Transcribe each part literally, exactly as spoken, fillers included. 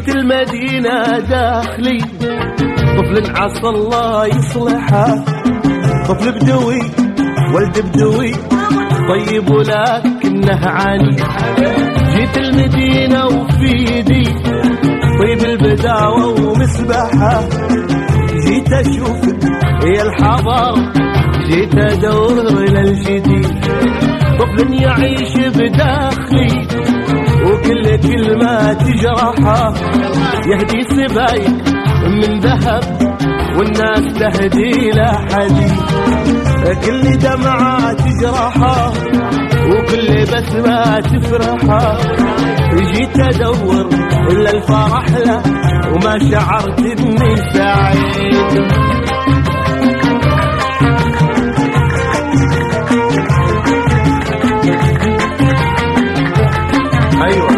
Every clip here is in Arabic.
المدينة داخلي طفل عسى الله يصلحه، طفل بدوي ولد بدوي طيب ولكنه عاني. جيت المدينة وفي يدي طيب البداوة ومسبحة، جيت أشوف هي الحضارة، جيت أدور للجديد. طفل يعيش بداخلي وكل كلمة تجرحه، يهدي سبايك من ذهب والناس تهدي له حديد. كل دمعة تجرحه وكل بسمة تفرحه، جيت أدور إلا الفرح له وما شعرت إني سعيد. أيوة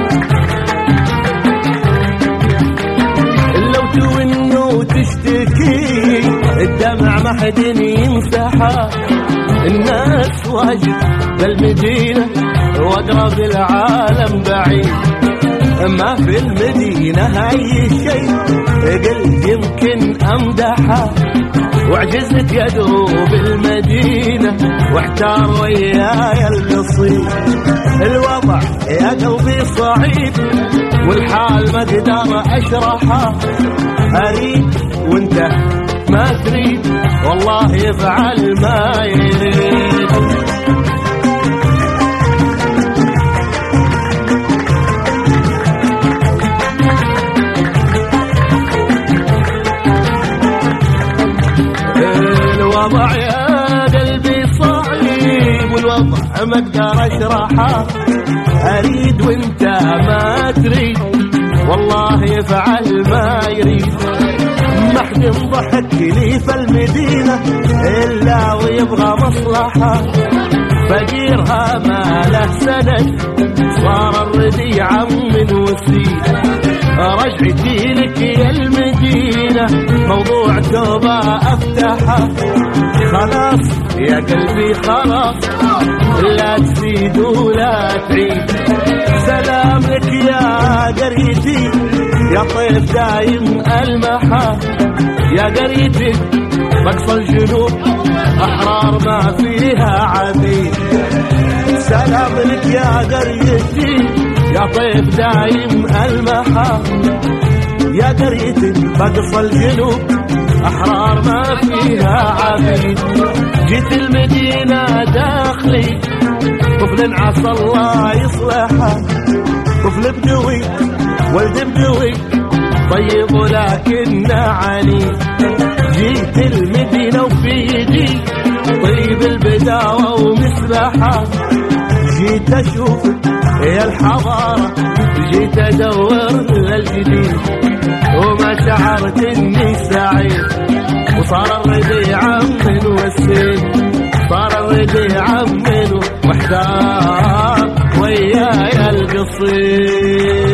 لو تون وتشتكي الدمع ما حد يمسحها، الناس واجد بالمدينة واقرب العالم بعيد. ما في المدينة هاي الشيء قلت يمكن امدحها، وعجزت يدوب المدينة واحتار وياي القصيد. الوضع يا قلبي صعيب والحال ما اقدر اشرحها، اريد وانت ما تريد والله يفعل ما يريد. الوضع يا قلبي صعيب والوضع ما اقدر اشرحه، اريد وانت ما تريد والله يفعل ما يريد. ما حد ضحك لي في المدينة إلا ويبغى مصلحة، فقيرها ما له سند صار الردي عم من وسيد. رجعتي لك يا المدينة موضوع توبة أفتحه، خلاص يا قلبي خلاص لا تزيد ولا تعيد. سلام لك يا قريتي يا طيف دايم المحا، يا قريتي بقصى الجنوب أحرار ما فيها عبيد. سلام لك يا قريتي يا طيف دايم المحا، يا قريتي بقصى الجنوب أحرار ما فيها عبيد. جيت المدينة داخلي طفل عسى الله يصلحه، طفل بدوي ولد بدوي طيب ولكنه عنيد. جيت المدينة وفي يدي طيب البداوة ومسبحة، جيت أشوف هي الحضارة، جيت أدور للجديد وما شعرت إني سعيد. وصار الردي عم من وسيد، صار الردي عم من واحتار وياي القصيد.